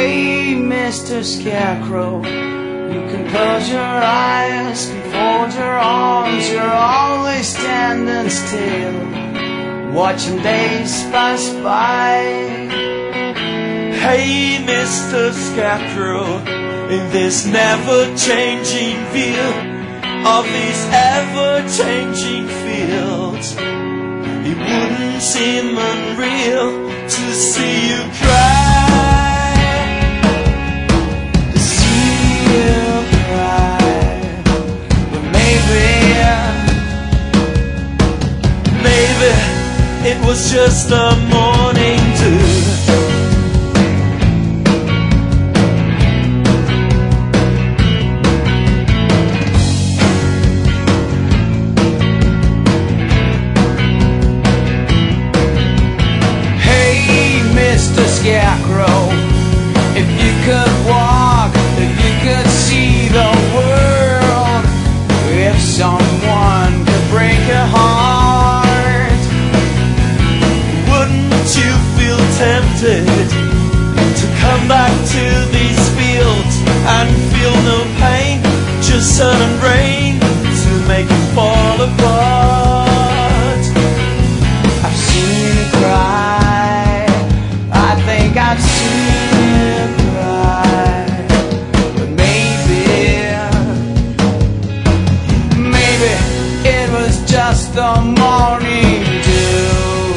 Hey, Mr. Scarecrow, you can close your eyes, can fold your arms, you're always standing still, watching days pass by. Hey, Mr. Scarecrow, in this never-changing view of these ever-changing fields, it wouldn't seem unreal to see you cry, To see you cry. But maybe it was just a morning dew. Scarecrow, if you could walk, if you could see the world, if someone could break your heart, wouldn't you feel tempted to come back to these fields and feel no pain, just sun and rain to make it fall apart? I've seen you cry, I've seen you cry, but maybe it was just the morning dew.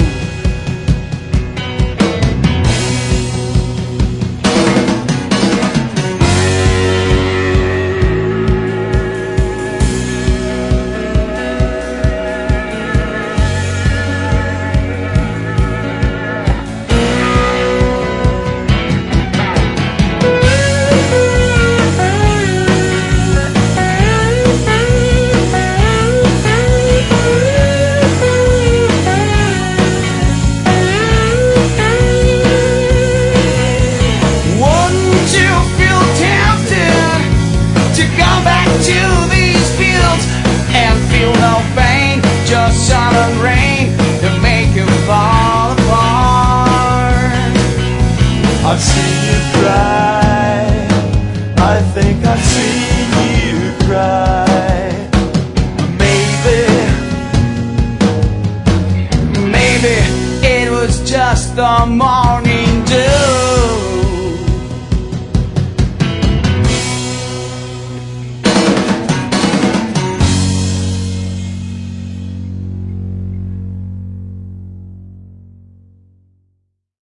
Just sun and rain to make it fall apart. I've seen you cry, I think I've seen you cry. Maybe it was just the morning dew.